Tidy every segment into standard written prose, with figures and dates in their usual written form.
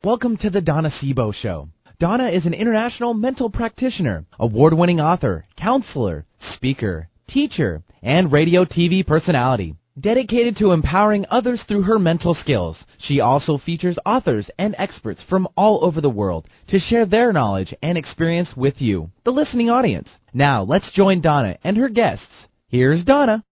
Welcome to the Donna Sebo Show. Donna is an international mental practitioner, award-winning author, counselor, speaker, teacher, and radio TV personality. Dedicated to empowering others through her mental skills, she also features authors and experts from all over the world to share their knowledge and experience with you, the listening audience. Now, let's join Donna and her guests. Here's Donna.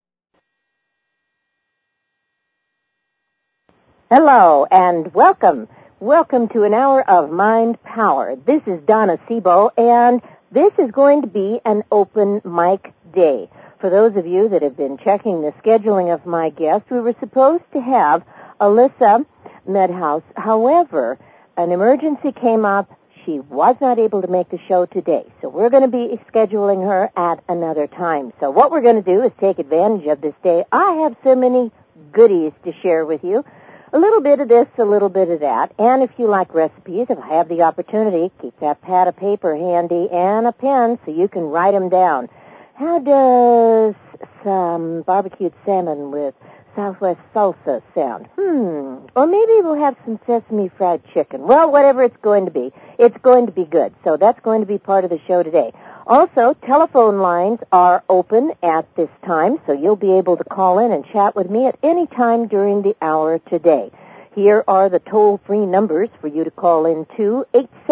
Hello, and welcome. Welcome to an hour of Mind Power. This is Donna Sebo, and this is going to be an open mic day. For those of you that have been checking the scheduling of my guests, we were supposed to have Alyssa Medhouse. However, an emergency came up. She was not able to make the show today, so we're going to be scheduling her at another time. So what we're going to do is take advantage of this day. I have so many goodies to share with you. A little bit of this, a little bit of that. And if you like recipes, if I have the opportunity, keep that pad of paper handy and a pen so you can write them down. How does some barbecued salmon with Southwest salsa sound? Or maybe we'll have some sesame fried chicken. Well, whatever it's going to be good. So that's going to be part of the show today. Also, telephone lines are open at this time, so you'll be able to call in and chat with me at any time during the hour today. Here are the toll-free numbers for you to call in to: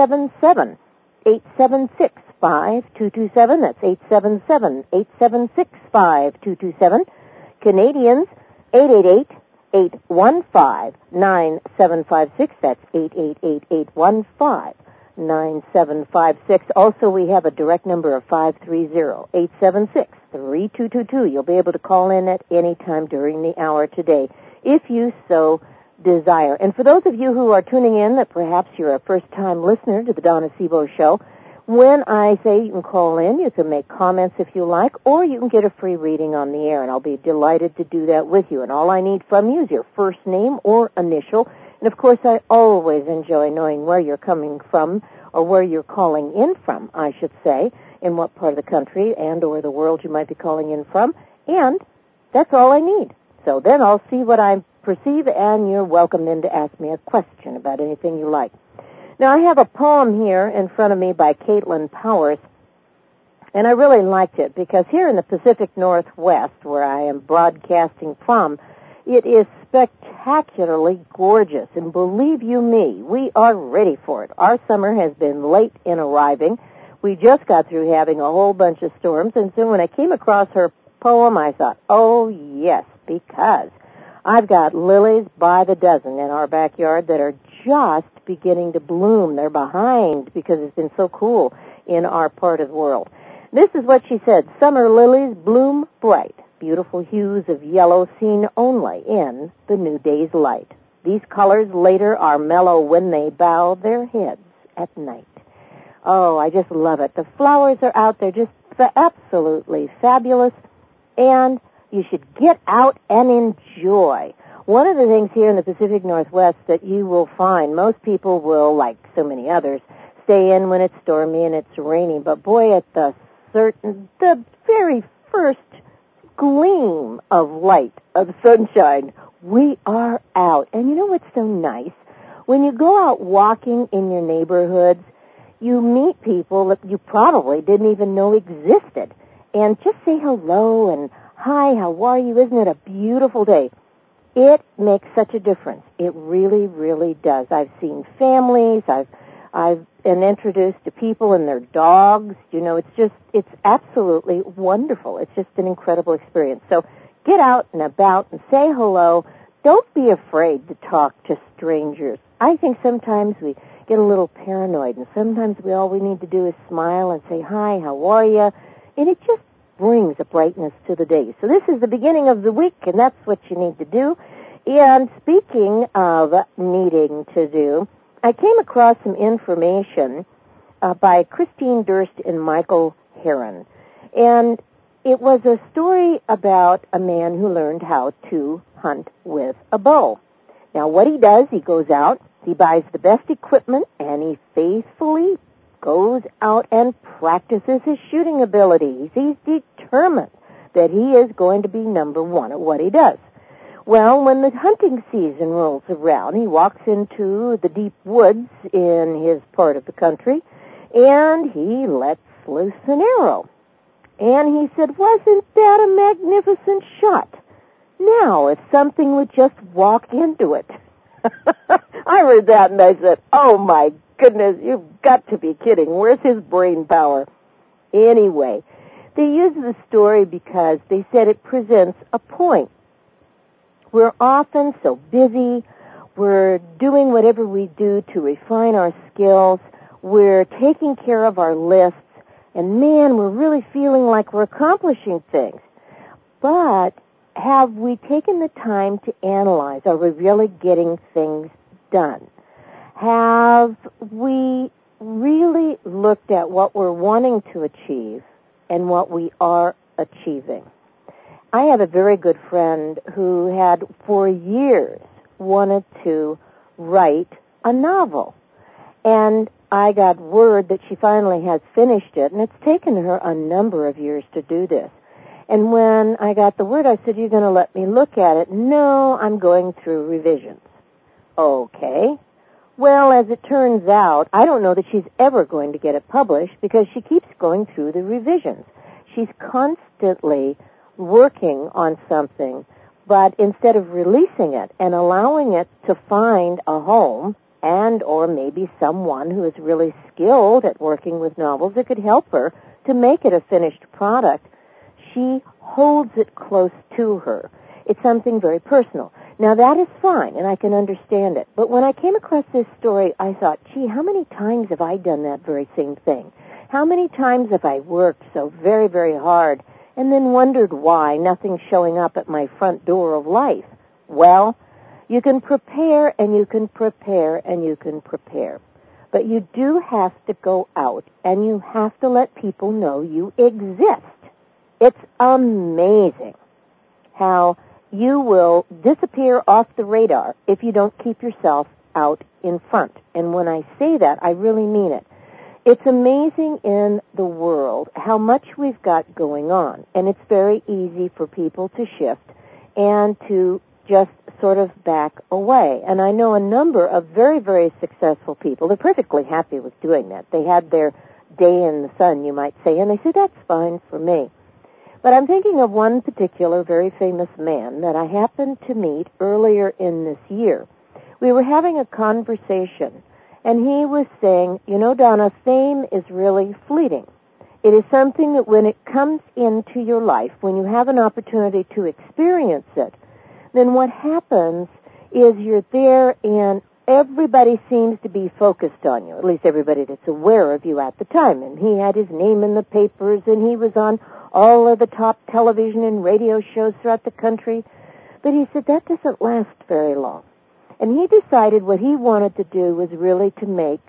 877-876-5227. That's 877-876-5227. Canadians, 888-815-9756. That's 888-815-9756. Also, we have a direct number of 530-876-3222. You'll be able to call in at any time during the hour today, if you so desire. And for those of you who are tuning in, that perhaps you're a first-time listener to the Donna Sebo Show, when I say you can call in, you can make comments if you like, or you can get a free reading on the air, and I'll be delighted to do that with you. And all I need from you is your first name or initial. And, of course, I always enjoy knowing where you're coming from, or where you're calling in from, I should say, in what part of the country and or the world you might be calling in from. And that's all I need. So then I'll see what I perceive, and you're welcome then to ask me a question about anything you like. Now, I have a poem here in front of me by Caitlin Powers, and I really liked it because here in the Pacific Northwest, where I am broadcasting from, it is spectacularly gorgeous, and believe you me, we are ready for it. Our summer has been late in arriving. We just got through having a whole bunch of storms, and so when I came across her poem, I thought, oh, yes, because I've got lilies by the dozen in our backyard that are just beginning to bloom. They're behind because it's been so cool in our part of the world. This is what she said: summer lilies bloom bright, beautiful hues of yellow seen only in the new day's light. These colors later are mellow when they bow their heads at night. Oh, I just love it. The flowers are out there, just absolutely fabulous, and you should get out and enjoy. One of the things here in the Pacific Northwest that you will find, most people will, like so many others, stay in when it's stormy and it's rainy, but boy, at the very first gleam of light, of sunshine, we are out. And you know what's so nice? When you go out walking in your neighborhoods, you meet people that you probably didn't even know existed. And just say hello and, hi, how are you? Isn't it a beautiful day? It makes such a difference. It really, really does. I've seen families. I've been introduced to people and their dogs. You know, it's absolutely wonderful. It's just an incredible experience. So get out and about and say hello. Don't be afraid to talk to strangers. I think sometimes we get a little paranoid, and sometimes all we need to do is smile and say, hi, how are you? And it just brings a brightness to the day. So this is the beginning of the week, and that's what you need to do. And speaking of needing to do, I came across some information by Christine Durst and Michael Heron. And it was a story about a man who learned how to hunt with a bow. Now, what he does, he goes out, he buys the best equipment, and he faithfully goes out and practices his shooting abilities. He's determined that he is going to be number one at what he does. Well, when the hunting season rolls around, he walks into the deep woods in his part of the country, and he lets loose an arrow. And he said, wasn't that a magnificent shot? Now, if something would just walk into it. I heard that and I said, oh my goodness, you've got to be kidding. Where's his brain power? Anyway, they use the story because they said it presents a point. We're often so busy. We're doing whatever we do to refine our skills. We're taking care of our lists. And man, we're really feeling like we're accomplishing things. But have we taken the time to analyze? Are we really getting things done? Have we really looked at what we're wanting to achieve and what we are achieving? I have a very good friend who had for years wanted to write a novel. And I got word that she finally has finished it, and it's taken her a number of years to do this. And when I got the word, I said, you're going to let me look at it? No, I'm going through revisions. Okay. Well, as it turns out, I don't know that she's ever going to get it published because she keeps going through the revisions. She's constantly working on something, but instead of releasing it and allowing it to find a home and or maybe someone who is really skilled at working with novels that could help her to make it a finished product, she holds it close to her. It's something very personal. Now, that is fine, and I can understand it. But when I came across this story, I thought, gee, how many times have I done that very same thing? How many times have I worked so very, very hard and then wondered why nothing's showing up at my front door of life? Well, you can prepare, and you can prepare, and you can prepare. But you do have to go out, and you have to let people know you exist. It's amazing how you will disappear off the radar if you don't keep yourself out in front. And when I say that, I really mean it. It's amazing in the world how much we've got going on, and it's very easy for people to shift and to just sort of back away. And I know a number of very, very successful people. They're perfectly happy with doing that. They had their day in the sun, you might say, and they say, that's fine for me. But I'm thinking of one particular very famous man that I happened to meet earlier in this year. We were having a conversation, and he was saying, you know, Donna, fame is really fleeting. It is something that when it comes into your life, when you have an opportunity to experience it, then what happens is you're there and everybody seems to be focused on you, at least everybody that's aware of you at the time. And he had his name in the papers, and he was on all of the top television and radio shows throughout the country. But he said that doesn't last very long. And he decided what he wanted to do was really to make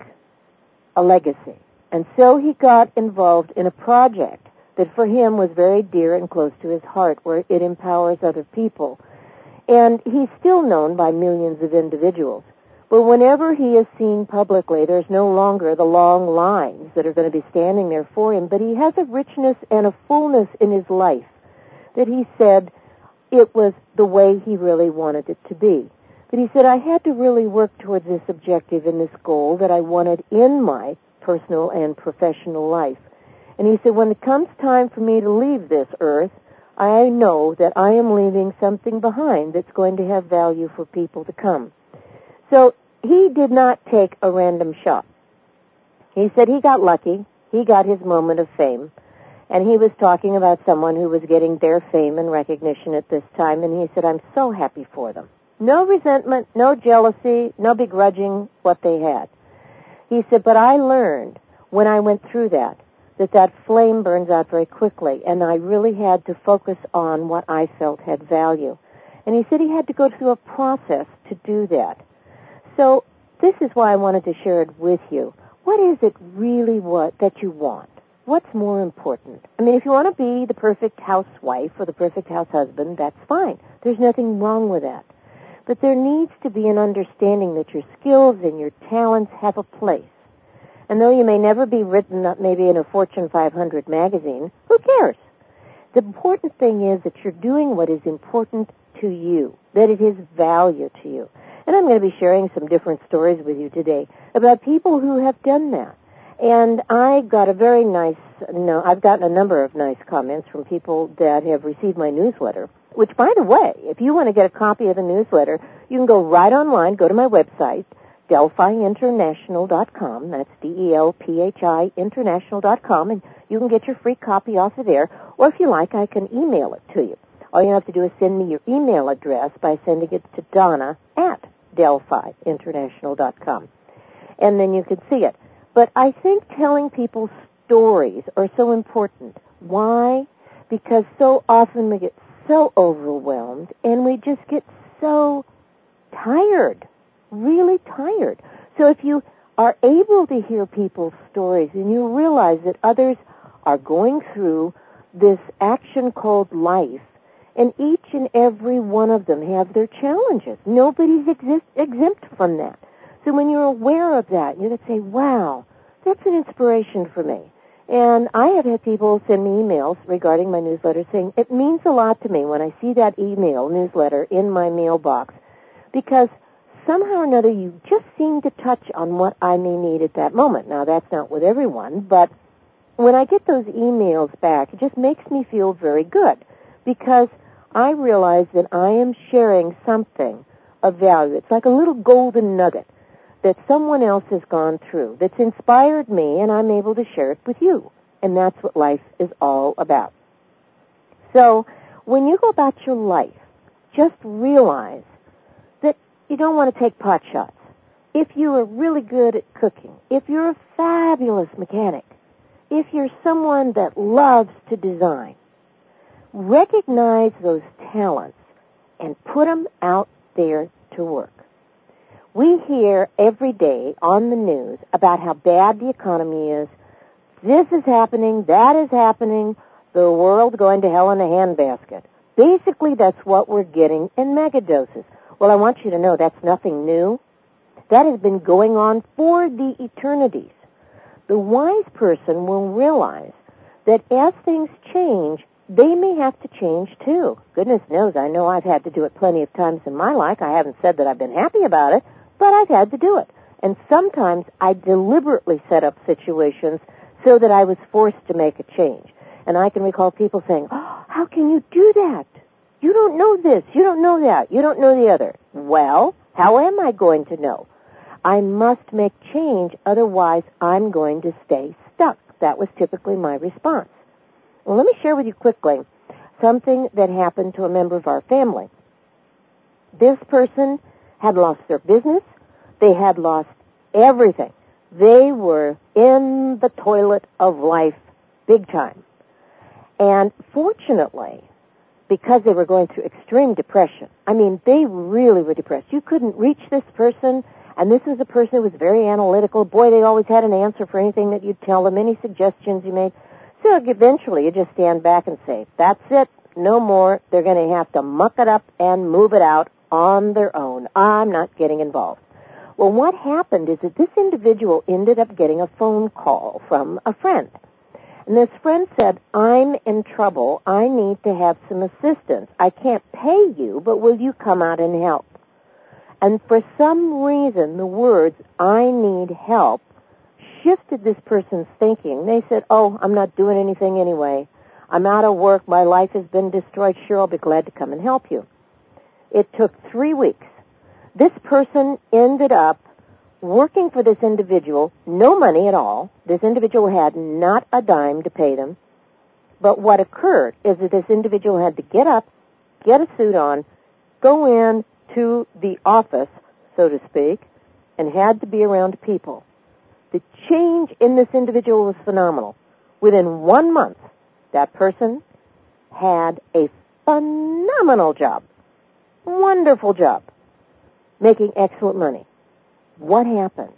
a legacy. And so he got involved in a project that for him was very dear and close to his heart, where it empowers other people. And he's still known by millions of individuals. But whenever he is seen publicly, there's no longer the long lines that are going to be standing there for him, but he has a richness and a fullness in his life that he said it was the way he really wanted it to be. But he said, I had to really work towards this objective and this goal that I wanted in my personal and professional life. And he said, when it comes time for me to leave this earth, I know that I am leaving something behind that's going to have value for people to come. So he did not take a random shot. He said he got lucky. He got his moment of fame. And he was talking about someone who was getting their fame and recognition at this time. And he said, I'm so happy for them. No resentment, no jealousy, no begrudging what they had. He said, but I learned when I went through that flame burns out very quickly. And I really had to focus on what I felt had value. And he said he had to go through a process to do that. So this is why I wanted to share it with you. What is it really that you want? What's more important? I mean, if you want to be the perfect housewife or the perfect house husband, that's fine. There's nothing wrong with that. But there needs to be an understanding that your skills and your talents have a place. And though you may never be written up maybe in a Fortune 500 magazine, who cares? The important thing is that you're doing what is important to you, that it has value to you. And I'm going to be sharing some different stories with you today about people who have done that. And I got I've gotten a number of nice comments from people that have received my newsletter, which, by the way, if you want to get a copy of the newsletter, you can go right online, go to my website, DelphiInternational.com. That's DELPHI International.com, and you can get your free copy off of there. Or if you like, I can email it to you. All you have to do is send me your email address by sending it to Donna@DelphiInternational.com. And then you can see it. But I think telling people stories are so important. Why? Because so often we get so overwhelmed and we just get so tired, really tired. So if you are able to hear people's stories and you realize that others are going through this action called life, and each and every one of them have their challenges. Nobody's exempt from that. So when you're aware of that, you're going to say, wow, that's an inspiration for me. And I have had people send me emails regarding my newsletter saying, it means a lot to me when I see that newsletter in my mailbox, because somehow or another you just seem to touch on what I may need at that moment. Now, that's not with everyone, but when I get those emails back, it just makes me feel very good, because I realize that I am sharing something of value. It's like a little golden nugget that someone else has gone through that's inspired me, and I'm able to share it with you. And that's what life is all about. So when you go about your life, just realize that you don't want to take pot shots. If you are really good at cooking, if you're a fabulous mechanic, if you're someone that loves to design, recognize those talents and put them out there to work. We hear every day on the news about how bad the economy is. This is happening, that is happening, the world going to hell in a handbasket. Basically, that's what we're getting in mega doses. Well, I want you to know that's nothing new. That has been going on for the eternities. The wise person will realize that as things change, they may have to change too. Goodness knows, I know I've had to do it plenty of times in my life. I haven't said that I've been happy about it, but I've had to do it. And sometimes I deliberately set up situations so that I was forced to make a change. And I can recall people saying, oh, how can you do that? You don't know this, you don't know that, you don't know the other. Well, how am I going to know? I must make change, otherwise I'm going to stay stuck. That was typically my response. Well, let me share with you quickly something that happened to a member of our family. This person had lost their business. They had lost everything. They were in the toilet of life big time. And fortunately, because they were going through extreme depression, I mean, they really were depressed. You couldn't reach this person, and this was a person who was very analytical. Boy, they always had an answer for anything that you'd tell them, any suggestions you made. So eventually you just stand back and say, that's it, no more. They're going to have to muck it up and move it out on their own. I'm not getting involved. Well, what happened is that this individual ended up getting a phone call from a friend. And this friend said, I'm in trouble. I need to have some assistance. I can't pay you, but will you come out and help? And for some reason, the words, I need help, shifted this person's thinking. They said, oh, I'm not doing anything anyway. I'm out of work. My life has been destroyed. Sure, I'll be glad to come and help you. It took 3 weeks. This person ended up working for this individual, no money at all. This individual had not a dime to pay them. But what occurred is that this individual had to get up, get a suit on, go in to the office, so to speak, and had to be around people. The change in this individual was phenomenal. Within 1 month, that person had a phenomenal job, wonderful job, making excellent money. What happened?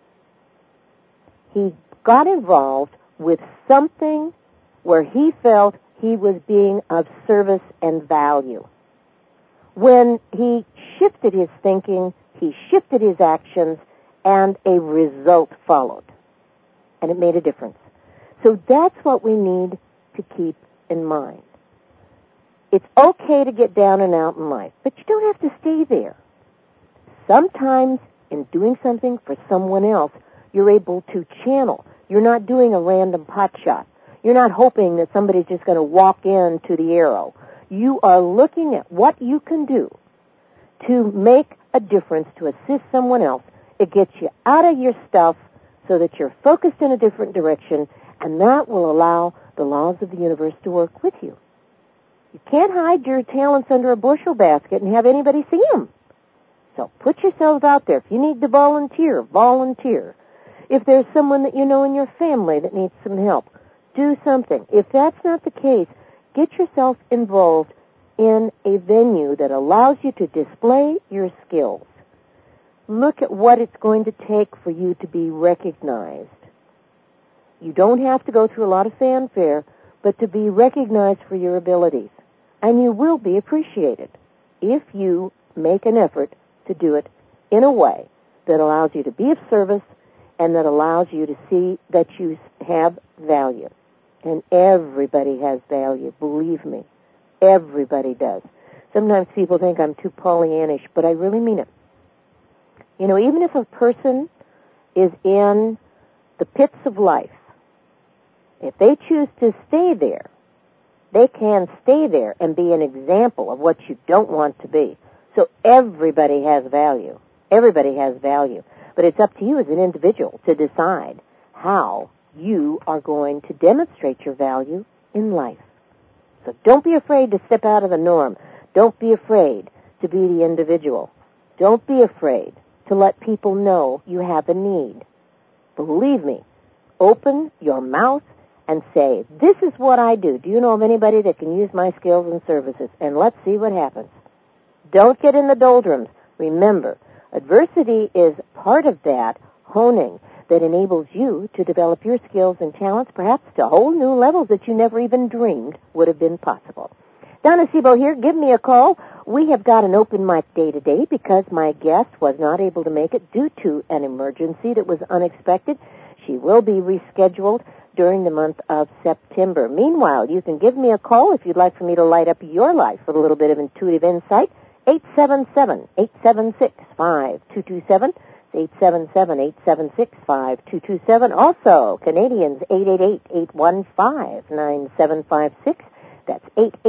He got involved with something where he felt he was being of service and value. When he shifted his thinking, he shifted his actions, and a result followed. And it made a difference. So that's what we need to keep in mind. It's okay to get down and out in life, but you don't have to stay there. Sometimes in doing something for someone else, you're able to channel. You're not doing a random pot shot. You're not hoping that somebody's just going to walk into the arrow. You are looking at what you can do to make a difference, to assist someone else. It gets you out of your stuff so that you're focused in a different direction, and that will allow the laws of the universe to work with you. You can't hide your talents under a bushel basket and have anybody see them. So put yourselves out there. If you need to volunteer, volunteer. If there's someone that you know in your family that needs some help, do something. If that's not the case, get yourself involved in a venue that allows you to display your skills. Look at what it's going to take for you to be recognized. You don't have to go through a lot of fanfare, but to be recognized for your abilities. And you will be appreciated if you make an effort to do it in a way that allows you to be of service and that allows you to see that you have value. And everybody has value, believe me. Everybody does. Sometimes people think I'm too Pollyannish, but I really mean it. You know, even if a person is in the pits of life, if they choose to stay there, they can stay there and be an example of what you don't want to be. So everybody has value. Everybody has value. But it's up to you as an individual to decide how you are going to demonstrate your value in life. So don't be afraid to step out of the norm. Don't be afraid to be the individual. Don't be afraid to let people know you have a need. Believe me, open your mouth and say, this is what I do. Do you know of anybody that can use my skills and services? And let's see what happens. Don't get in the doldrums. Remember, adversity is part of that honing that enables you to develop your skills and talents perhaps to whole new levels that you never even dreamed would have been possible. Donna Sebo here. Give me a call. We have got an open mic day today because my guest was not able to make it due to an emergency that was unexpected. She will be rescheduled during the month of September. Meanwhile, you can give me a call if you'd like for me to light up your life with a little bit of intuitive insight. 877-876-5227. 877-876-5227. Also, Canadians, 888-815-9756. That's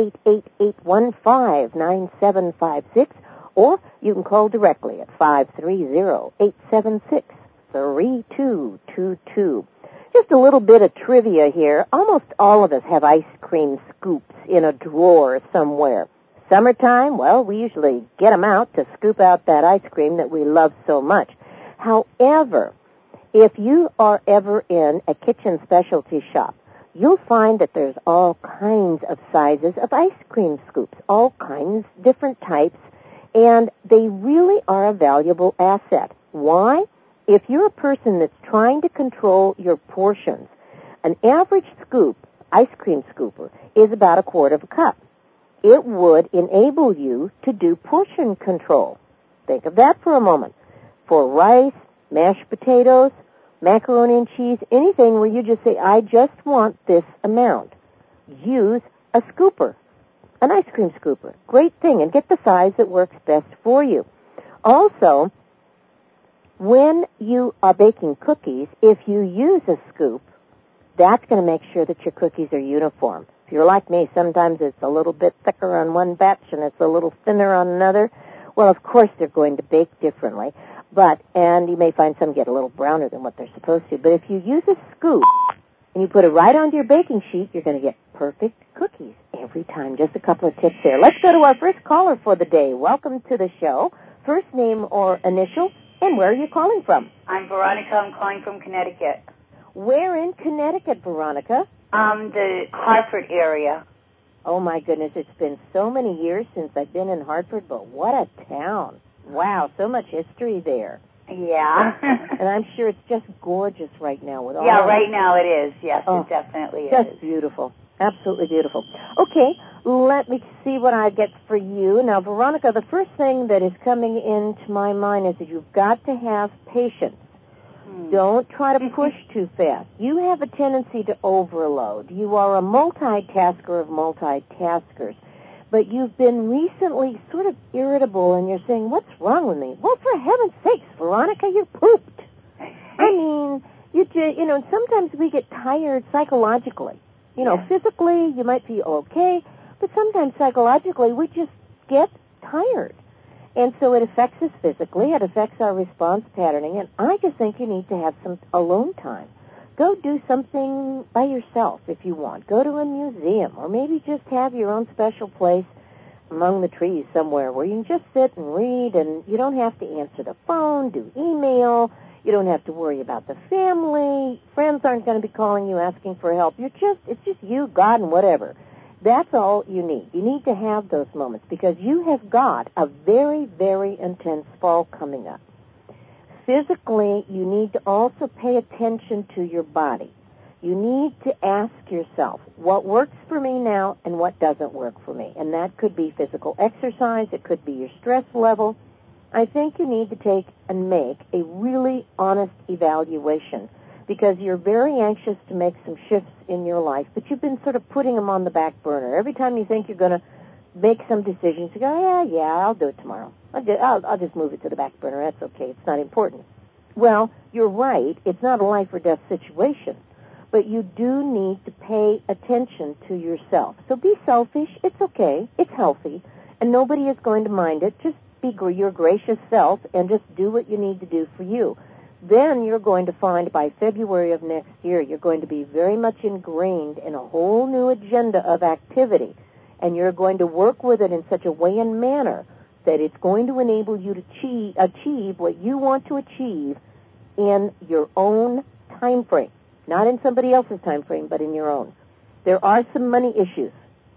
888-815-9756. Or you can call directly at 530-876-3222. Just a little bit of trivia here. Almost all of us have ice cream scoops in a drawer somewhere. Summertime, well, we usually get them out to scoop out that ice cream that we love so much. However, if you are ever in a kitchen specialty shop, you'll find that there's all kinds of sizes of ice cream scoops, all kinds, different types, and they really are a valuable asset. Why? If you're a person that's trying to control your portions, an average scoop, ice cream scooper, is about 1/4 cup. It would enable you to do portion control. Think of that for a moment. For rice, mashed potatoes, macaroni and cheese, anything where you just say, I just want this amount. Use a scooper, an ice cream scooper. Great thing, and get the size that works best for you. Also, when you are baking cookies, if you use a scoop, that's going to make sure that your cookies are uniform. If you're like me, sometimes it's a little bit thicker on one batch and it's a little thinner on another. Well, of course they're going to bake differently. And you may find some get a little browner than what they're supposed to. But if you use a scoop and you put it right onto your baking sheet, you're going to get perfect cookies every time. Just a couple of tips there. Let's go to our first caller for the day. Welcome to the show. First name or initial, and where are you calling from? I'm Veronica. I'm calling from Connecticut. Where in Connecticut, Veronica? The Hartford area. Oh, my goodness. It's been so many years since I've been in Hartford, but what a town. Wow, so much history there. Yeah. And I'm sure it's just gorgeous right now with all right now it is. Yes, it definitely is. Just beautiful. Absolutely beautiful. Okay, let me see what I get for you. Now, Veronica, the first thing that is coming into my mind is that you've got to have patience. Don't try to push too fast. You have a tendency to overload. You are a multitasker of multitaskers. but you've been recently sort of irritable, and you're saying, what's wrong with me? Well, for heaven's sakes, Veronica, you pooped. I mean, you know, sometimes we get tired psychologically. You know, physically, you might feel okay, but sometimes psychologically, we just get tired. And so it affects us physically, it affects our response patterning, and I just think you need to have some alone time. Go do something by yourself if you want. Go to a museum, or maybe just have your own special place among the trees somewhere where you can just sit and read, and you don't have to answer the phone, do email, you don't have to worry about the family, friends aren't going to be calling you asking for help. It's just you, God, and whatever. That's all you need. You need to have those moments because you have got a very, very intense fall coming up. Physically, you need to also pay attention to your body. You need to ask yourself, what works for me now and what doesn't work for me? And that could be physical exercise. It could be your stress level. I think you need to take and make a really honest evaluation because you're very anxious to make some shifts in your life, but you've been sort of putting them on the back burner. Every time you think you're going to make some decisions, you go, yeah, I'll do it tomorrow. I'll just move it to the back burner. That's okay. It's not important. Well, you're right. It's not a life or death situation, but you do need to pay attention to yourself. So be selfish. It's okay. It's healthy, and nobody is going to mind it. Just be your gracious self and just do what you need to do for you. Then you're going to find by February of next year, you're going to be very much ingrained in a whole new agenda of activity, and you're going to work with it in such a way and manner that it's going to enable you to achieve what you want to achieve in your own time frame. Not in somebody else's time frame, but in your own. There are some money issues.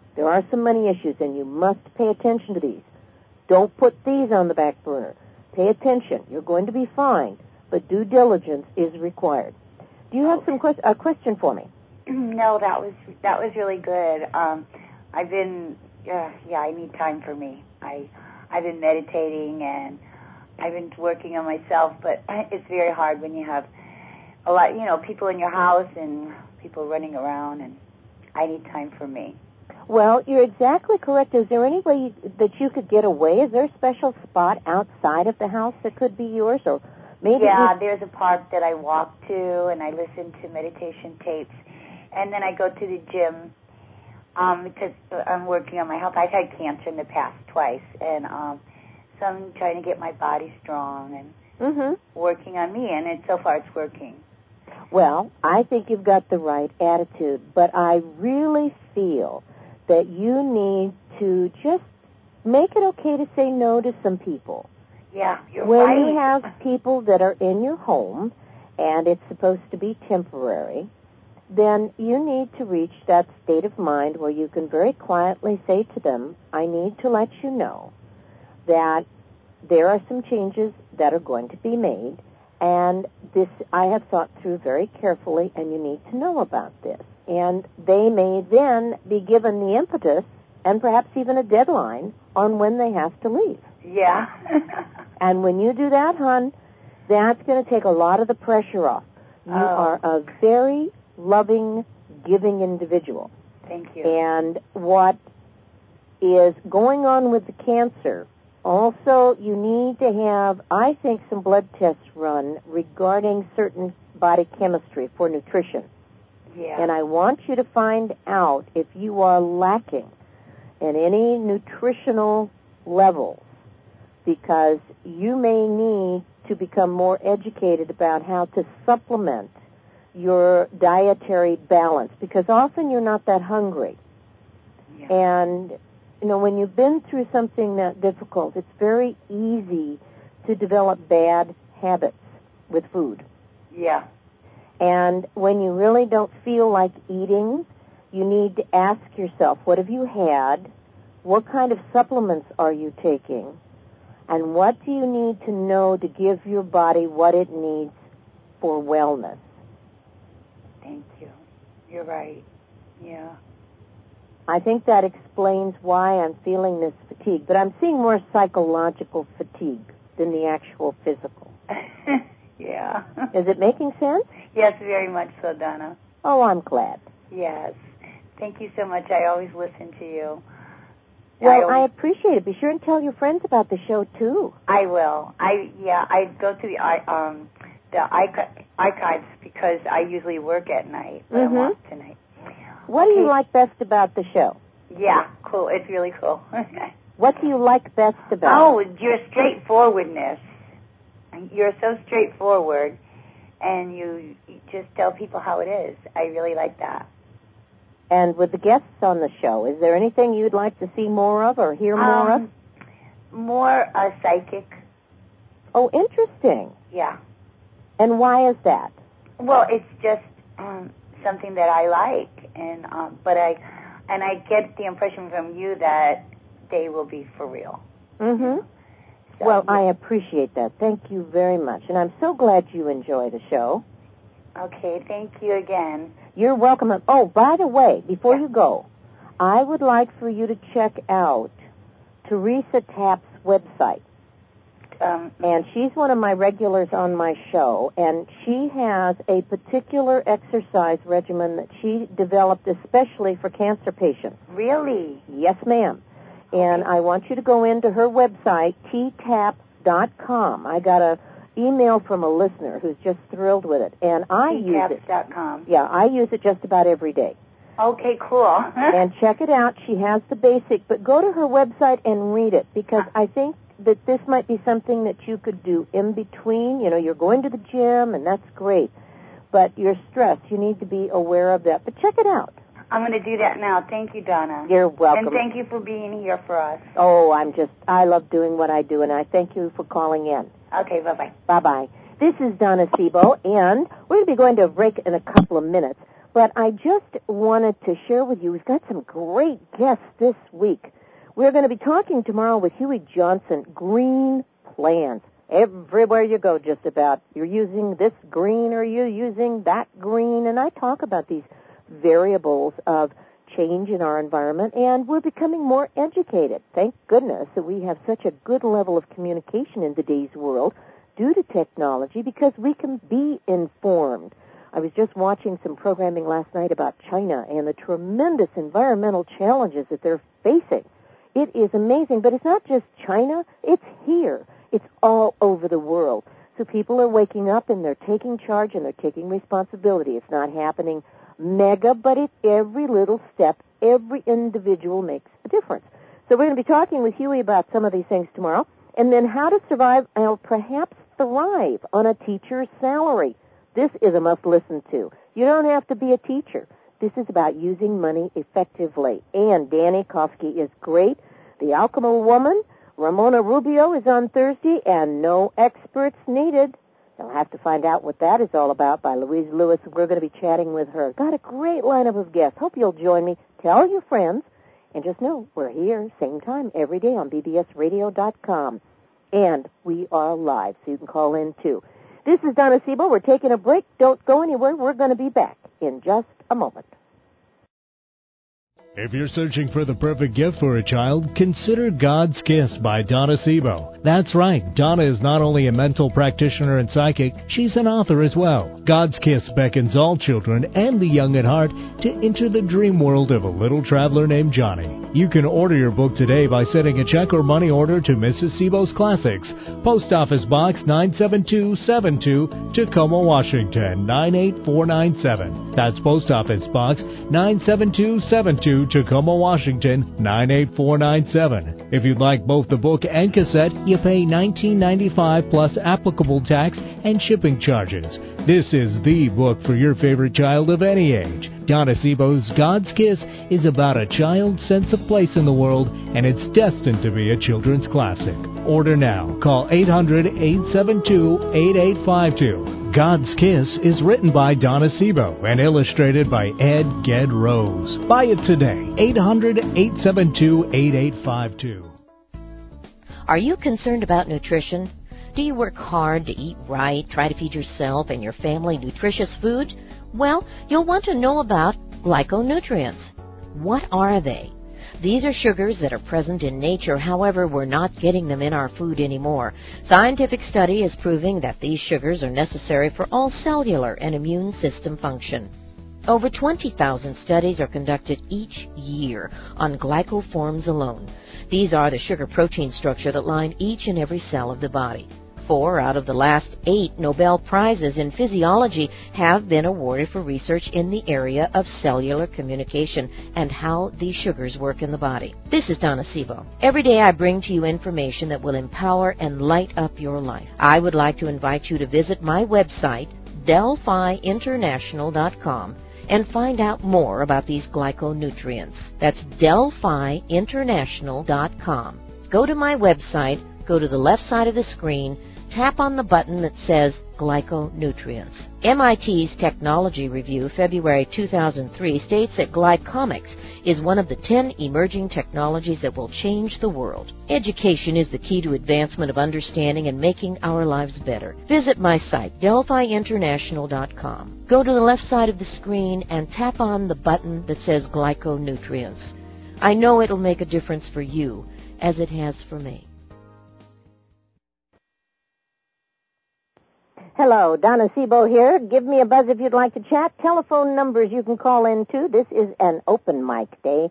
And you must pay attention to these. Don't put these on the back burner. Pay attention. You're going to be fine, but due diligence is required. Do you have a question for me? No, that was really good. I've been, I need time for me. I've been meditating and I've been working on myself, but it's very hard when you have a lot, people in your house and people running around, and I need time for me. Well, you're exactly correct. Is there any way that you could get away? Is there a special spot outside of the house that could be yours? Or maybe there's a park that I walk to, and I listen to meditation tapes, and then I go to the gym because I'm working on my health. I've had cancer in the past twice, and so I'm trying to get my body strong and working on me, and so far it's working. Well, I think you've got the right attitude, but I really feel that you need to just make it okay to say no to some people. Yeah, you're when right. When you have people that are in your home and it's supposed to be temporary, then you need to reach that state of mind where you can very quietly say to them, I need to let you know that there are some changes that are going to be made, and this I have thought through very carefully, and you need to know about this. And they may then be given the impetus and perhaps even a deadline on when they have to leave. Yeah. And when you do that, hon, that's going to take a lot of the pressure off. You are a very loving, giving individual. Thank you. And what is going on with the cancer, also you need to have, I think, some blood tests run regarding certain body chemistry for nutrition. Yeah. And I want you to find out if you are lacking in any nutritional levels, because you may need to become more educated about how to supplement your dietary balance, because often you're not that hungry. Yeah. And, when you've been through something that difficult, it's very easy to develop bad habits with food. Yeah. And when you really don't feel like eating, you need to ask yourself, what have you had? What kind of supplements are you taking? And what do you need to know to give your body what it needs for wellness? Thank you. You're right. Yeah. I think that explains why I'm feeling this fatigue. But I'm seeing more psychological fatigue than the actual physical. Yeah. Is it making sense? Yes, very much so, Donna. Oh, I'm glad. Yes. Thank you so much. I always listen to you. Well, I appreciate it. Be sure and tell your friends about the show, too. I will. I go to the archives because I usually work at night, but I'm off tonight. What do you like best about the show? Yeah, cool. It's really cool. What do you like best about it? Oh, your straightforwardness. You're so straightforward, and you just tell people how it is. I really like that. And with the guests on the show, is there anything you'd like to see more of or hear more of? More psychic. Oh, interesting. Yeah. And why is that? Well, it's just something that I like, and I get the impression from you that they will be for real. Mm-hmm. So, well, I appreciate that. Thank you very much. And I'm so glad you enjoy the show. Okay, thank you again. You're welcome. Oh, by the way, before you go, I would like for you to check out Teresa Tapp's website. And she's one of my regulars on my show, and she has a particular exercise regimen that she developed especially for cancer patients. Really? Yes, ma'am. And I want you to go into her website, ttap.com. I got an email from a listener who's just thrilled with it, and I use it. ttaps.com. Yeah, I use it just about every day. Okay, cool. And check it out. She has the basic, but go to her website and read it, because I think that this might be something that you could do in between. You know, you're going to the gym, and that's great, but you're stressed. You need to be aware of that. But check it out. I'm going to do that now. Thank you, Donna. You're welcome. And thank you for being here for us. Oh, I love doing what I do, and I thank you for calling in. Okay, bye-bye. Bye-bye. This is Donna Sebo, and we're going to be going to a break in a couple of minutes, but I just wanted to share with you, we've got some great guests this week. We're going to be talking tomorrow with Huey Johnson, green plans. Everywhere you go, just about, you're using this green or you're using that green, and I talk about these variables of change in our environment, and we're becoming more educated. Thank goodness that we have such a good level of communication in today's world due to technology, because we can be informed. I was just watching some programming last night about China and the tremendous environmental challenges that they're facing. It is amazing, but it's not just China, it's here. It's all over the world. So people are waking up and they're taking charge and they're taking responsibility. It's not happening mega, but it's every little step, every individual makes a difference. So we're going to be talking with Huey about some of these things tomorrow, and then how to survive and perhaps thrive on a teacher's salary. This is a must-listen to. You don't have to be a teacher. This is about using money effectively. And Danny Kofsky is great. The Alchemy Woman, Ramona Rubio, is on Thursday, and No Experts Needed. You'll have to find out what that is all about by Louise Lewis. We're going to be chatting with her. Got a great lineup of guests. Hope you'll join me. Tell your friends. And just know, we're here, same time, every day on bbsradio.com. And we are live, so you can call in, too. This is Donna Sebo. We're taking a break. Don't go anywhere. We're going to be back in just a moment. If you're searching for the perfect gift for a child, consider God's Kiss by Donna Sebo. That's right, Donna is not only a mental practitioner and psychic, she's an author as well. God's Kiss beckons all children and the young at heart to enter the dream world of a little traveler named Johnny. You can order your book today by sending a check or money order to Mrs. Sebo's Classics, Post Office Box 97272, Tacoma, Washington 98497. That's Post Office Box 97272, Tacoma, Washington 98497. If you'd like both the book and cassette, you pay $19.95 plus applicable tax and shipping charges. This is the book for your favorite child of any age. Donna Sebo's God's Kiss is about a child's sense of place in the world, and it's destined to be a children's classic. Order now. Call 800-872-8852. God's Kiss is written by Donna Sebo and illustrated by Ed Ged Rose. Buy it today. 800-872-8852. Are you concerned about nutrition? Do you work hard to eat right, try to feed yourself and your family nutritious food? Well, you'll want to know about glyconutrients. What are they? These are sugars that are present in nature, however, we're not getting them in our food anymore. Scientific study is proving that these sugars are necessary for all cellular and immune system function. Over 20,000 studies are conducted each year on glycoforms alone. These are the sugar-protein structure that line each and every cell of the body. 4 out of the last 8 Nobel Prizes in physiology have been awarded for research in the area of cellular communication and how these sugars work in the body. This is Donna Sebo. Every day I bring to you information that will empower and light up your life. I would like to invite you to visit my website, DelphiInternational.com, and find out more about these glyconutrients. That's DelphiInternational.com. Go to my website, go to the left side of the screen, tap on the button that says Glyconutrients. MIT's Technology Review, February 2003, states that glycomics is one of the 10 emerging technologies that will change the world. Education is the key to advancement of understanding and making our lives better. Visit my site, DelphiInternational.com. Go to the left side of the screen and tap on the button that says Glyconutrients. I know it'll make a difference for you, as it has for me. Hello, Donna Sebo here. Give me a buzz if you'd like to chat. Telephone numbers you can call in to. This is an open mic day.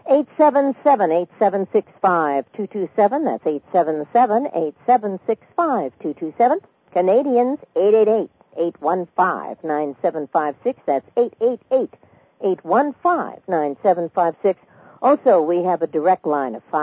877-8765-227. That's 877-8765-227. Canadians, 888-815-9756. That's 888-815-9756. Also, we have a direct line of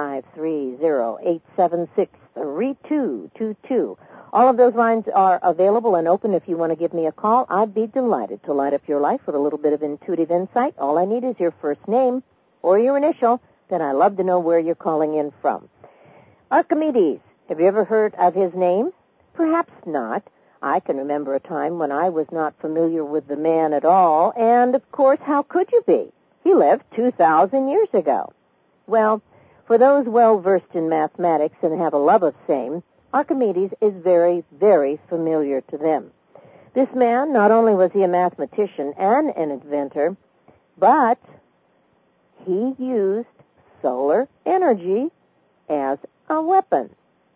530-876-3222. All of those lines are available and open if you want to give me a call. I'd be delighted to light up your life with a little bit of intuitive insight. All I need is your first name or your initial, then I love to know where you're calling in from. Archimedes, have you ever heard of his name? Perhaps not. I can remember a time when I was not familiar with the man at all, and, of course, how could you be? He lived 2,000 years ago. Well, for those well-versed in mathematics and have a love of same, Archimedes is very, very familiar to them. This man, not only was he a mathematician and an inventor, but he used solar energy as a weapon.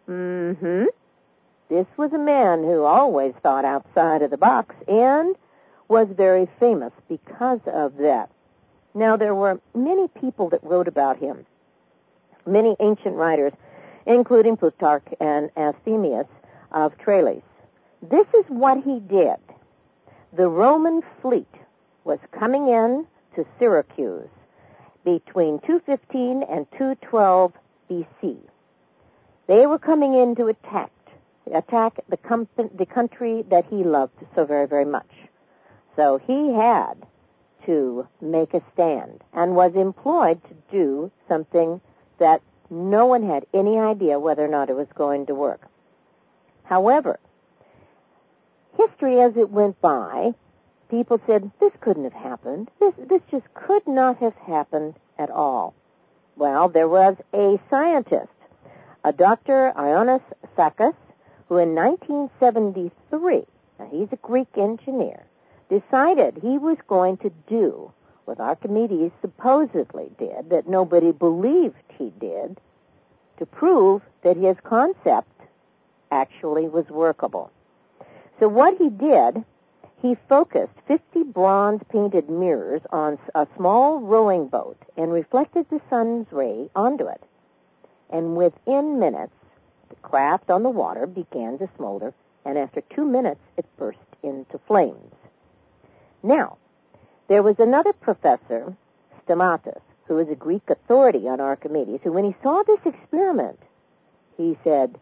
This was a man who always thought outside of the box and was very famous because of that. Now, there were many people that wrote about him, many ancient writers, including Plutarch and Asthenius of Tralles. This is what he did. The Roman fleet was coming in to Syracuse between 215 and 212 B.C. They were coming in to attack the country that he loved so very, very much. So he had to make a stand and was employed to do something that no one had any idea whether or not it was going to work. However, history as it went by, people said, this couldn't have happened. This just could not have happened at all. Well, there was a scientist, a Dr. Ioannis Sakis, who in 1973, now he's a Greek engineer, decided he was going to do what Archimedes supposedly did, that nobody believed he did, to prove that his concept actually was workable. So what he did, he focused 50 bronze-painted mirrors on a small rowing boat and reflected the sun's ray onto it. And within minutes, the craft on the water began to smolder, and after 2 minutes, it burst into flames. Now, there was another professor, Stamatis, who was a Greek authority on Archimedes, who when he saw this experiment, he said,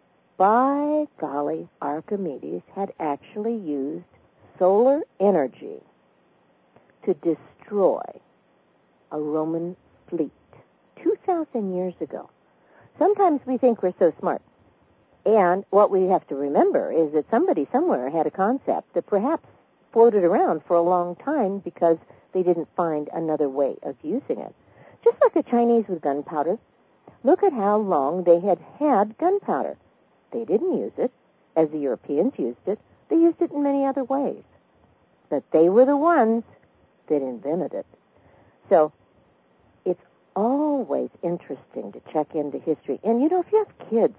by golly, Archimedes had actually used solar energy to destroy a Roman fleet 2,000 years ago. Sometimes we think we're so smart. And what we have to remember is that somebody somewhere had a concept that perhaps floated around for a long time because they didn't find another way of using it. Just like the Chinese with gunpowder. Look at how long they had gunpowder. They didn't use it as the Europeans used it. They used it in many other ways. But they were the ones that invented it. So it's always interesting to check into history. And, if you have kids,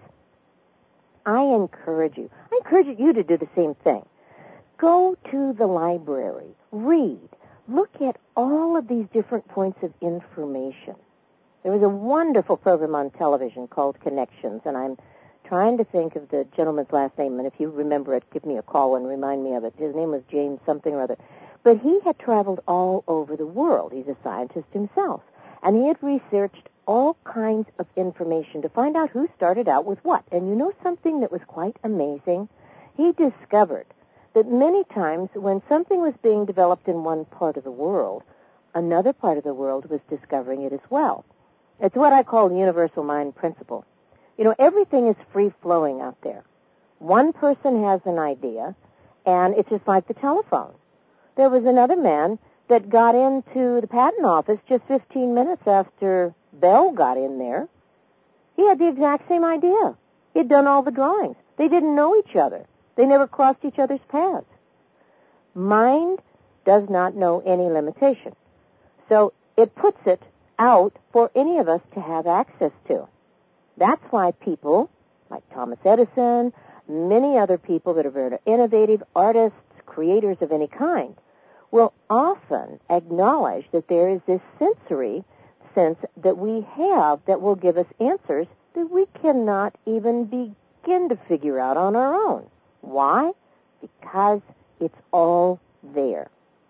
I encourage you to do the same thing. Go to the library, read, look at all of these different points of information. There was a wonderful program on television called Connections, and I'm trying to think of the gentleman's last name, and if you remember it, give me a call and remind me of it. His name was James something or other. But he had traveled all over the world. He's a scientist himself. And he had researched all kinds of information to find out who started out with what. And you know something that was quite amazing? He discovered that many times when something was being developed in one part of the world, another part of the world was discovering it as well. It's what I call the universal mind principle. You know, everything is free-flowing out there. One person has an idea, and it's just like the telephone. There was another man that got into the patent office just 15 minutes after Bell got in there. He had the exact same idea. He'd done all the drawings. They didn't know each other. They never crossed each other's paths. Mind does not know any limitation. So it puts it out for any of us to have access to. That's why people like Thomas Edison, many other people that are very innovative, artists, creators of any kind, will often acknowledge that there is this sensory sense that we have that will give us answers that we cannot even begin to figure out on our own. Why? Because it's all there.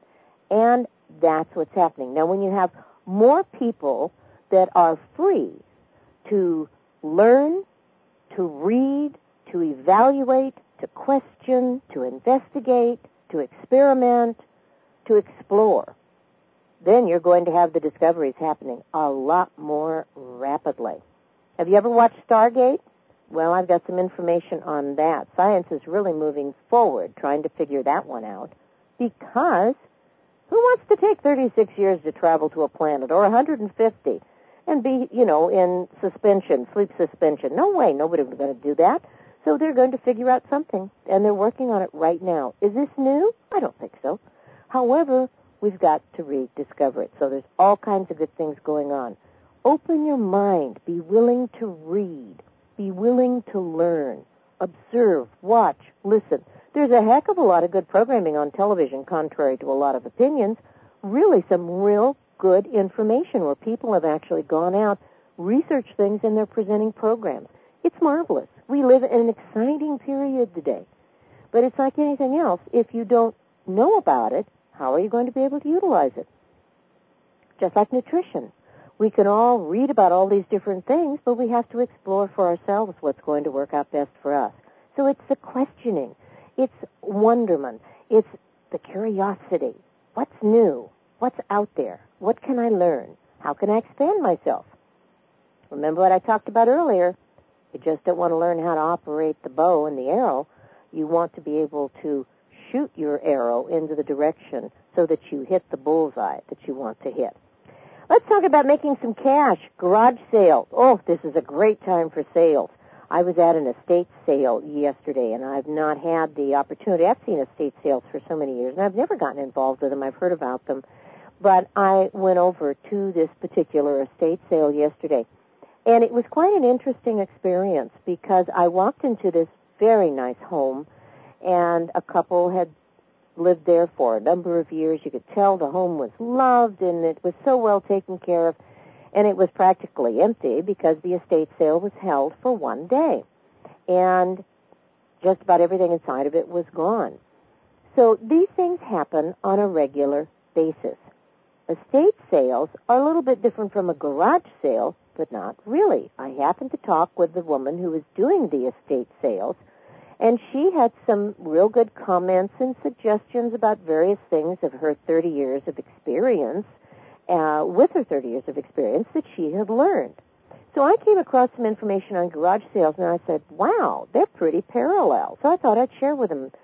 And that's what's happening. Now, when you have more people that are free to learn, to read, to evaluate, to question, to investigate, to experiment, to explore, then you're going to have the discoveries happening a lot more rapidly. Have you ever watched Stargate? Well, I've got some information on that. Science is really moving forward, trying to figure that one out, because who wants to take 36 years to travel to a planet, or 150, and be, in suspension, sleep suspension? No way, nobody's going to do that. So they're going to figure out something, and they're working on it right now. Is this new? I don't think so. However, we've got to rediscover it. So there's all kinds of good things going on. Open your mind. Be willing to read. Be willing to learn. Observe, watch, listen. There's a heck of a lot of good programming on television, contrary to a lot of opinions. Really some real good information where people have actually gone out, researched things, and they're presenting programs. It's marvelous. We live in an exciting period today. But it's like anything else. If you don't know about it, how are you going to be able to utilize it? Just like nutrition. We can all read about all these different things, but we have to explore for ourselves what's going to work out best for us. So it's the questioning. It's wonderment. It's the curiosity. What's new? What's out there? What can I learn? How can I expand myself? Remember what I talked about earlier? You just don't want to learn how to operate the bow and the arrow. You want to be able to shoot your arrow into the direction so that you hit the bullseye that you want to hit. Let's talk about making some cash. Garage sale. Oh, this is a great time for sales. I was at an estate sale yesterday, and I've not had the opportunity. I've seen estate sales for so many years, and I've never gotten involved with them. I've heard about them. But I went over to this particular estate sale yesterday, and it was quite an interesting experience because I walked into this very nice home, and a couple had lived there for a number of years. You could tell the home was loved, and it was so well taken care of. And it was practically empty because the estate sale was held for one day. And just about everything inside of it was gone. So these things happen on a regular basis. Estate sales are a little bit different from a garage sale, but not really. I happened to talk with the woman who was doing the estate sales, and she had some real good comments and suggestions about various things of her 30 years of experience, with her 30 years of experience that she had learned. So I came across some information on garage sales, and I said, wow, they're pretty parallel. So I thought I'd share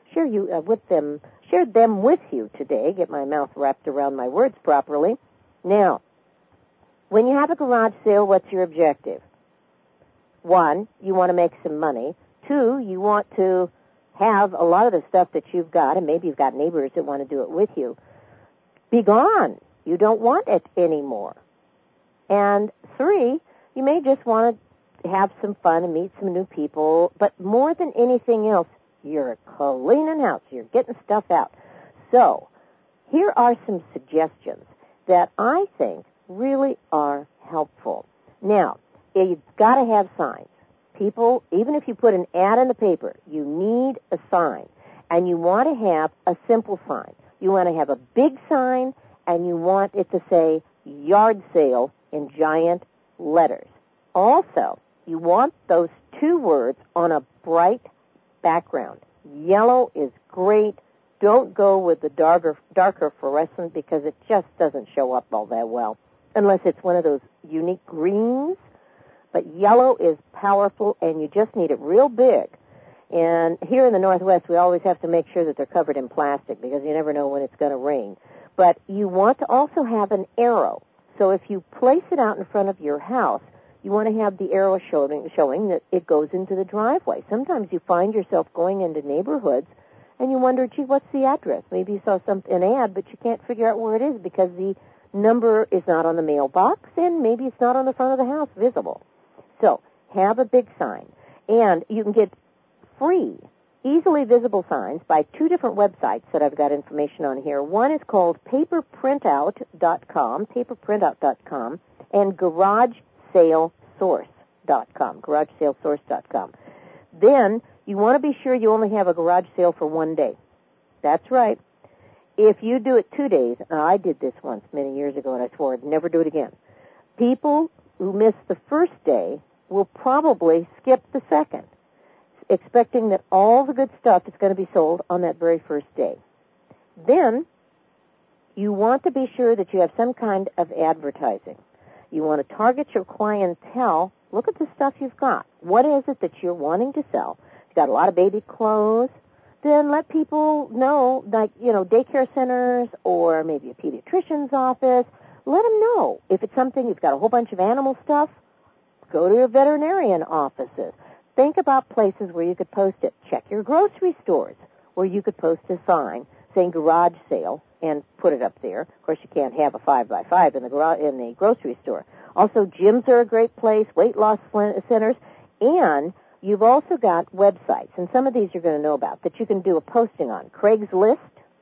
them with you today, get my mouth wrapped around my words properly. Now, when you have a garage sale, what's your objective? 1, you want to make some money. 2, you want to have a lot of the stuff that you've got, and maybe you've got neighbors that want to do it with you, be gone. You don't want it anymore. And 3, you may just want to have some fun and meet some new people, but more than anything else, you're cleaning house. You're getting stuff out. So here are some suggestions that I think really are helpful. Now, you've got to have signs. People, even if you put an ad in the paper, you need a sign. And you want to have a simple sign. You want to have a big sign, and you want it to say yard sale in giant letters. Also, you want those two words on a bright background. Yellow is great. Don't go with the darker fluorescent because it just doesn't show up all that well, unless it's one of those unique greens. But yellow is powerful, and you just need it real big. And here in the Northwest, we always have to make sure that they're covered in plastic because you never know when it's going to rain. But you want to also have an arrow. So if you place it out in front of your house, you want to have the arrow showing that it goes into the driveway. Sometimes you find yourself going into neighborhoods and you wonder, gee, what's the address? Maybe you saw an ad, but you can't figure out where it is because the number is not on the mailbox and maybe it's not on the front of the house visible. So have a big sign. And you can get free, easily visible signs by two different websites that I've got information on here. One is called paperprintout.com, and garagesalesource.com. Then you want to be sure you only have a garage sale for one day. That's right. If you do it 2 days, I did this once many years ago and I swore I'd never do it again. People who miss the first day will probably skip the second, expecting that all the good stuff is going to be sold on that very first day. Then you want to be sure that you have some kind of advertising. You want to target your clientele. Look at the stuff you've got. What is it that you're wanting to sell? You've got a lot of baby clothes. Then let people know, like, daycare centers or maybe a pediatrician's office. Let them know. If it's something, you've got a whole bunch of animal stuff, go to your veterinarian offices. Think about places where you could post it. Check your grocery stores where you could post a sign saying garage sale and put it up there. Of course, you can't have a 5x5 in the grocery store. Also, gyms are a great place, weight loss centers, and you've also got websites, and some of these you're going to know about, that you can do a posting on. Craigslist,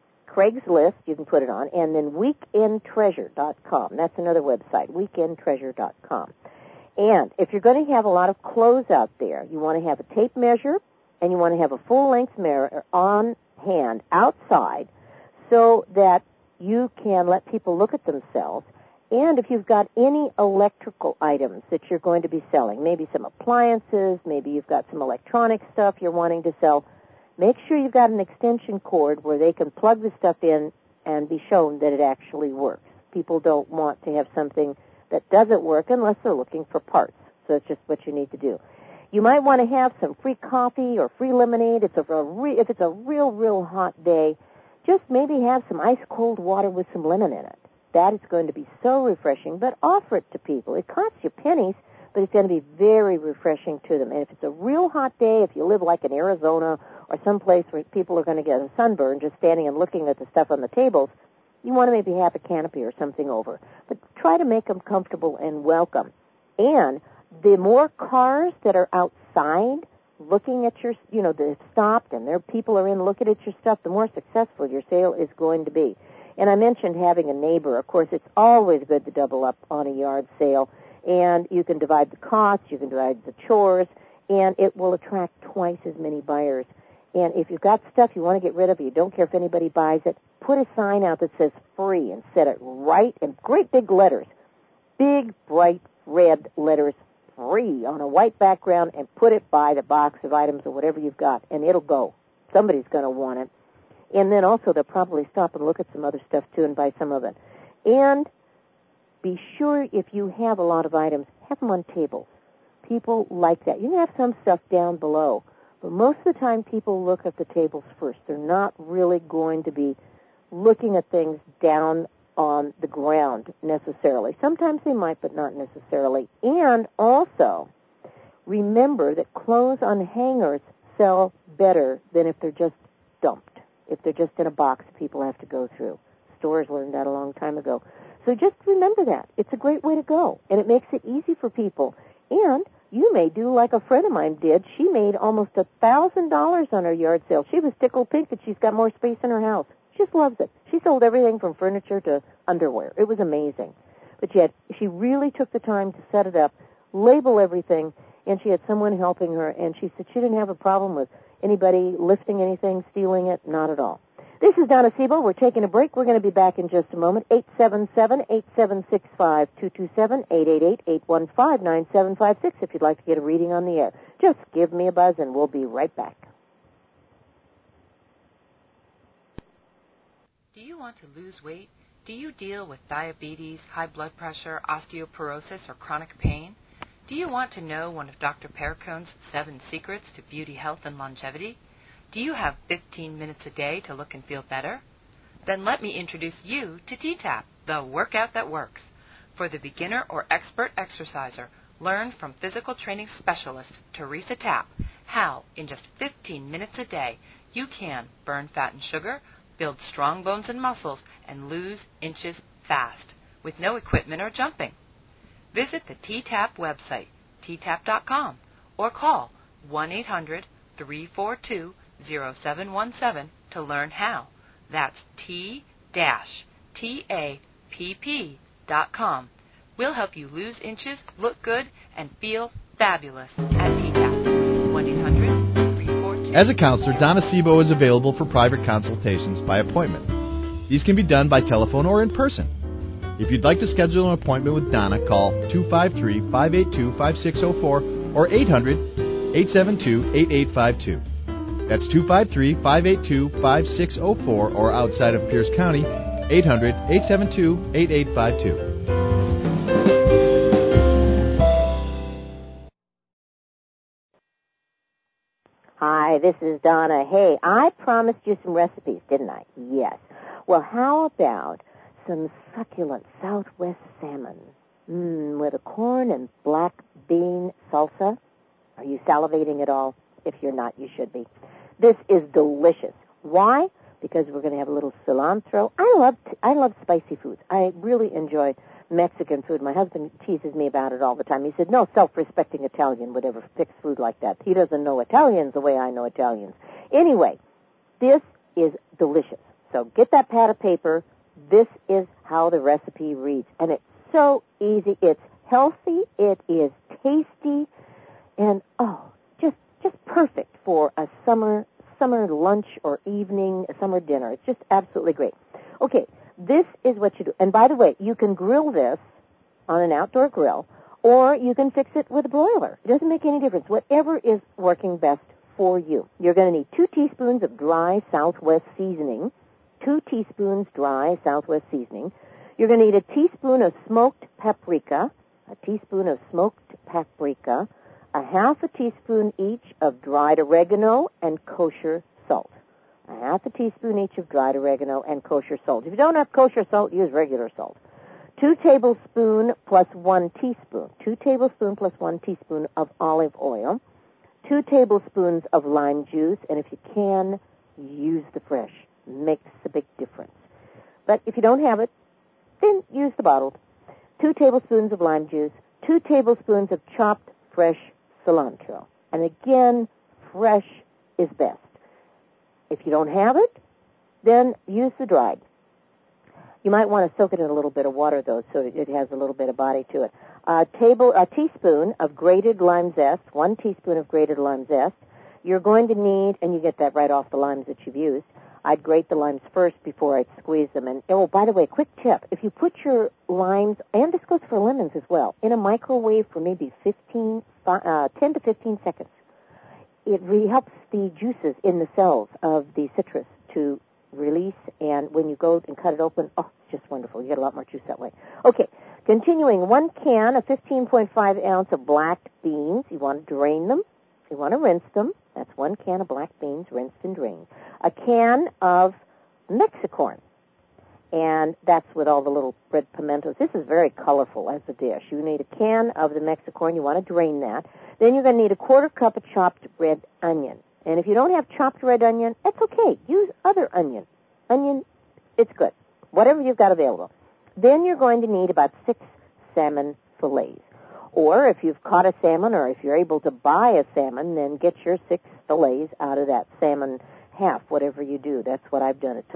you can put it on, and then weekendtreasure.com. That's another website, weekendtreasure.com. And if you're going to have a lot of clothes out there, you want to have a tape measure, and you want to have a full-length mirror on hand outside so that you can let people look at themselves. And if you've got any electrical items that you're going to be selling, maybe some appliances, maybe you've got some electronic stuff you're wanting to sell, make sure you've got an extension cord where they can plug the stuff in and be shown that it actually works. People don't want to have something that doesn't work unless they're looking for parts. So that's just what you need to do. You might want to have some free coffee or free lemonade. If it's a real hot day, just maybe have some ice-cold water with some lemon in it. That is going to be so refreshing, but offer it to people. It costs you pennies, but it's going to be very refreshing to them. And if it's a real hot day, if you live like in Arizona or someplace where people are going to get a sunburn just standing and looking at the stuff on the tables, you want to maybe have a canopy or something over. But try to make them comfortable and welcome. And the more cars that are outside looking at your, they've stopped and their people are in looking at your stuff, the more successful your sale is going to be. And I mentioned having a neighbor. Of course, it's always good to double up on a yard sale. And you can divide the costs, you can divide the chores, and it will attract twice as many buyers. And if you've got stuff you want to get rid of, you don't care if anybody buys it, put a sign out that says free and set it right in great big letters, big, bright red letters, free on a white background, and put it by the box of items or whatever you've got, and it'll go. Somebody's going to want it. And then also they'll probably stop and look at some other stuff too and buy some of it. And be sure if you have a lot of items, have them on tables. People like that. You can have some stuff down below, but most of the time people look at the tables first. They're not really going to be looking at things down on the ground necessarily. Sometimes they might, but not necessarily. And also, remember that clothes on hangers sell better than if they're just dumped, if they're just in a box people have to go through. Stores learned that a long time ago. So just remember that. It's a great way to go, and it makes it easy for people. And you may do like a friend of mine did. She made almost $1,000 on her yard sale. She was tickled pink that she's got more space in her house. She just loves it. She sold everything from furniture to underwear. It was amazing. But yet, she really took the time to set it up, label everything, and she had someone helping her, and she said she didn't have a problem with anybody lifting anything, stealing it, not at all. This is Donna Sebo. We're taking a break. We're going to be back in just a moment. 877-8765-227-888-815-9756 if you'd like to get a reading on the air. Just give me a buzz, and we'll be right back. Do you want to lose weight? Do you deal with diabetes, high blood pressure, osteoporosis, or chronic pain? Do you want to know one of Dr. Perricone's 7 secrets to beauty, health, and longevity? Do you have 15 minutes a day to look and feel better? Then let me introduce you to T-TAP, the workout that works. For the beginner or expert exerciser, learn from physical training specialist Teresa Tapp how, in just 15 minutes a day, you can burn fat and sugar, build strong bones and muscles, and lose inches fast, with no equipment or jumping. Visit the T-TAP website, ttap.com, or call 1-800-342-0717 to learn how. That's T-TAPP.com. We'll help you lose inches, look good, and feel fabulous at T-TAP. 1-800-342. As a counselor, Donna Sebo is available for private consultations by appointment. These can be done by telephone or in person. If you'd like to schedule an appointment with Donna, call 253-582-5604 or 800-872-8852. That's 253-582-5604 or outside of Pierce County, 800-872-8852. Hi, this is Donna. Hey, I promised you some recipes, didn't I? Yes. Well, how about some succulent Southwest salmon with a corn and black bean salsa? Are you salivating at all? If you're not, you should be. This is delicious. Why? Because we're going to have a little cilantro. I love spicy foods. I really enjoy Mexican food. My husband teases me about it all the time. He said, no self-respecting Italian would ever fix food like that. He doesn't know Italians the way I know Italians. Anyway, this is delicious. So get that pad of paper. This is how the recipe reads. And it's so easy. It's healthy. It is tasty. And, just perfect for a summer lunch or evening, a summer dinner. It's just absolutely great. Okay, this is what you do. And by the way, you can grill this on an outdoor grill, or you can fix it with a broiler. It doesn't make any difference. Whatever is working best for you. You're going to need 2 teaspoons of dry Southwest seasoning, 2 teaspoons dry Southwest seasoning. You're going to need a teaspoon of smoked paprika, a half a teaspoon each of dried oregano and kosher salt. A half a teaspoon each of dried oregano and kosher salt. If you don't have kosher salt, use regular salt. 2 tablespoons plus 1 teaspoon. 2 tablespoons plus 1 teaspoon of olive oil. 2 tablespoons of lime juice, and if you can, use the fresh. Makes a big difference. But if you don't have it, then use the bottled. 2 tablespoons of lime juice. 2 tablespoons of chopped fresh cilantro. And again, fresh is best. If you don't have it, then use the dried. You might want to soak it in a little bit of water, though, so that it has a little bit of body to it. A teaspoon of grated lime zest, 1 teaspoon of grated lime zest. You're going to need, and you get that right off the limes that you've used. I'd grate the limes first before I'd squeeze them. And, oh, by the way, quick tip. If you put your limes, and this goes for lemons as well, in a microwave for maybe 10 to 15 seconds, it really helps the juices in the cells of the citrus to release. And when you go and cut it open, oh, it's just wonderful. You get a lot more juice that way. Okay, continuing. 1 can of 15.5 ounce of black beans. You want to drain them. You want to rinse them. That's 1 can of black beans, rinsed and drained. A can of Mexicorn, and that's with all the little red pimentos. This is very colorful as a dish. You need a can of the Mexicorn. You want to drain that. Then you're going to need a 1/4 cup of chopped red onion. And if you don't have chopped red onion, it's okay. Use other onion. Onion, it's good. Whatever you've got available. Then you're going to need about 6 salmon fillets. Or if you've caught a salmon, or if you're able to buy a salmon, then get your 6 fillets out of that salmon half, whatever you do. That's what I've done at times.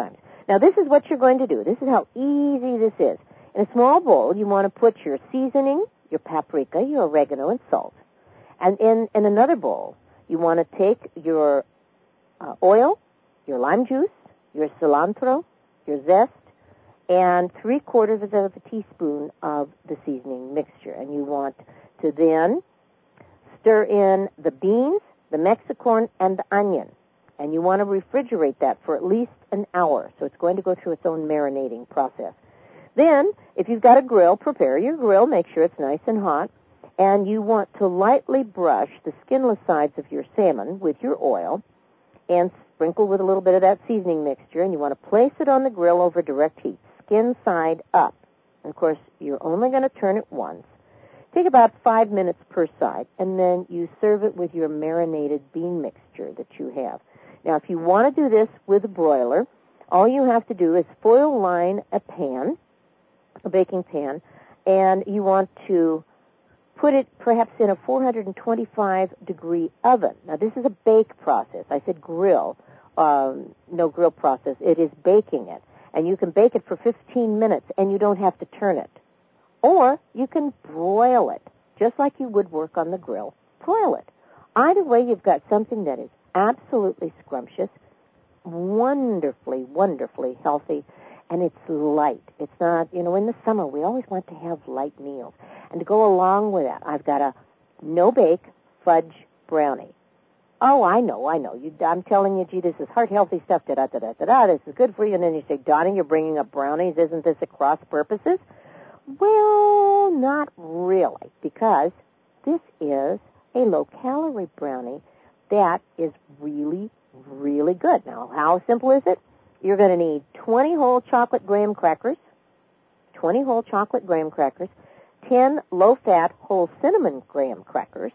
Now, this is what you're going to do. This is how easy this is. In a small bowl, you want to put your seasoning, your paprika, your oregano, and salt. And in another bowl, you want to take your oil, your lime juice, your cilantro, your zest, and 3/4 of a teaspoon of the seasoning mixture. And you want to then stir in the beans, the Mexicorn, and the onion. And you want to refrigerate that for at least an hour. So it's going to go through its own marinating process. Then, if you've got a grill, prepare your grill. Make sure it's nice and hot. And you want to lightly brush the skinless sides of your salmon with your oil and sprinkle with a little bit of that seasoning mixture. And you want to place it on the grill over direct heat, skin side up. And, of course, you're only going to turn it once. Take about 5 minutes per side, and then you serve it with your marinated bean mixture that you have. Now, if you want to do this with a broiler, all you have to do is foil line a pan, a baking pan, and you want to put it perhaps in a 425-degree oven. Now, this is a bake process. I said grill, no grill process. It is baking it. And you can bake it for 15 minutes, and you don't have to turn it. Or you can broil it, just like you would work on the grill. Broil it. Either way, you've got something that is absolutely scrumptious, wonderfully, wonderfully healthy, and it's light. It's not, in the summer, we always want to have light meals. And to go along with that, I've got a no-bake fudge brownie. Oh, I know. I'm telling you, gee, this is heart-healthy stuff, da-da-da-da-da-da, this is good for you. And then you say, Donna, you're bringing up brownies. Isn't this at cross purposes? Well, not really, because this is a low-calorie brownie that is really, really good. Now, how simple is it? You're going to need 20 whole chocolate graham crackers, 10 low-fat whole cinnamon graham crackers,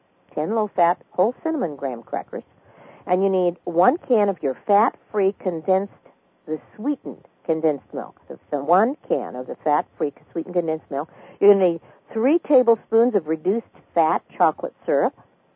and you need 1 can of your fat-free sweetened condensed milk. So 1 can of the fat-free sweetened condensed milk. You're going to need 3 tablespoons of reduced fat chocolate syrup,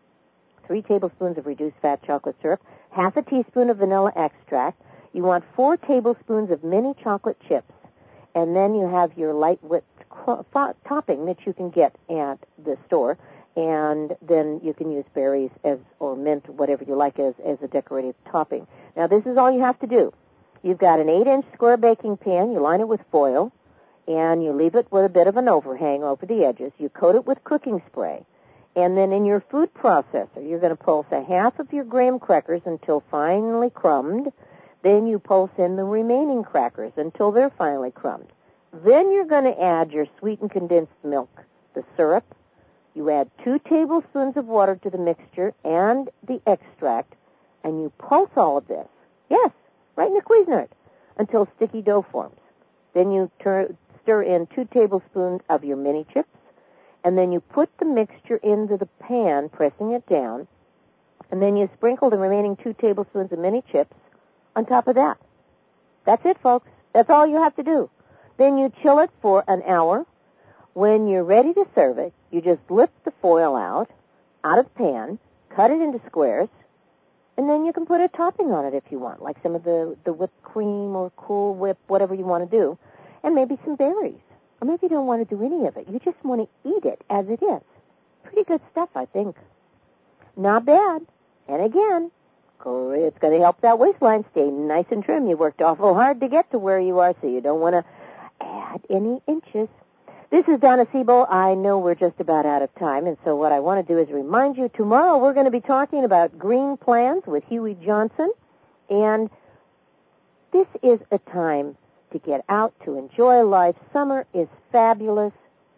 half a teaspoon of vanilla extract. You want 4 tablespoons of mini chocolate chips, and then you have your light whipped topping that you can get at the store, and then you can use berries or mint, whatever you like, as a decorative topping. Now, this is all you have to do. You've got an 8-inch square baking pan. You line it with foil, and you leave it with a bit of an overhang over the edges. You coat it with cooking spray. And then in your food processor, you're going to pulse a half of your graham crackers until finely crumbed. Then you pulse in the remaining crackers until they're finely crumbed. Then you're going to add your sweetened condensed milk, the syrup. You add 2 tablespoons of water to the mixture and the extract, and you pulse all of this. Yes, right in the Cuisinart, until sticky dough forms. Then you stir in 2 tablespoons of your mini chips, and then you put the mixture into the pan, pressing it down, and then you sprinkle the remaining 2 tablespoons of mini chips on top of that. That's it, folks. That's all you have to do. Then you chill it for an hour. When you're ready to serve it, you just lift the foil out of the pan, cut it into squares, and then you can put a topping on it if you want, like some of the whipped cream or Cool Whip, whatever you want to do, and maybe some berries. Or maybe you don't want to do any of it. You just want to eat it as it is. Pretty good stuff, I think. Not bad. And again, it's going to help that waistline stay nice and trim. You worked awful hard to get to where you are, so you don't want to add any inches. This is Donna Sebo. I know we're just about out of time, and so what I want to do is remind you, tomorrow we're going to be talking about green plans with Huey Johnson, and this is a time to get out, to enjoy life. Summer is fabulous.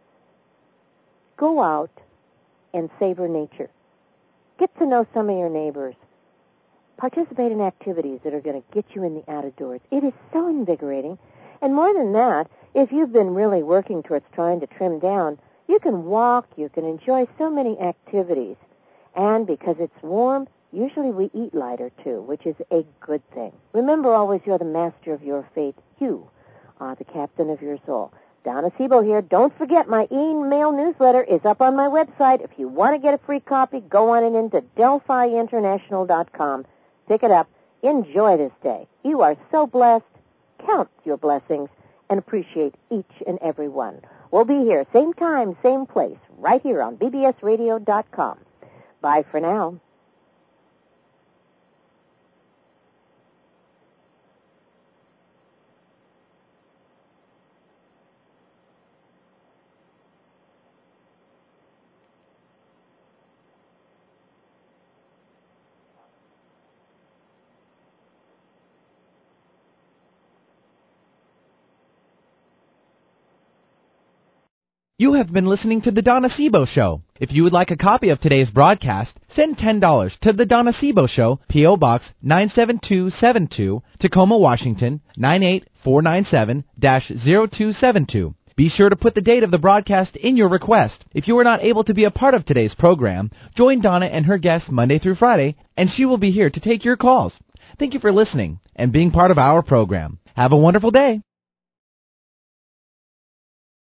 Go out and savor nature. Get to know some of your neighbors. Participate in activities that are going to get you in the out-of-doors. It is so invigorating. And more than that, if you've been really working towards trying to trim down, you can walk, you can enjoy so many activities. And because it's warm, usually we eat lighter too, which is a good thing. Remember always, you're the master of your fate. You are the captain of your soul. Donna Sebo here. Don't forget, my email newsletter is up on my website. If you want to get a free copy, go on and into DelphiInternational.com. Pick it up. Enjoy this day. You are so blessed. count your blessings and appreciate each and every one. We'll be here, same time, same place, right here on bbsradio.com. Bye for now. You have been listening to The Donna Sebo Show. If you would like a copy of today's broadcast, send $10 to The Donna Sebo Show, P.O. Box 97272, Tacoma, Washington, 98497-0272. Be sure to put the date of the broadcast in your request. If you were not able to be a part of today's program, join Donna and her guests Monday through Friday, and she will be here to take your calls. Thank you for listening and being part of our program. Have a wonderful day.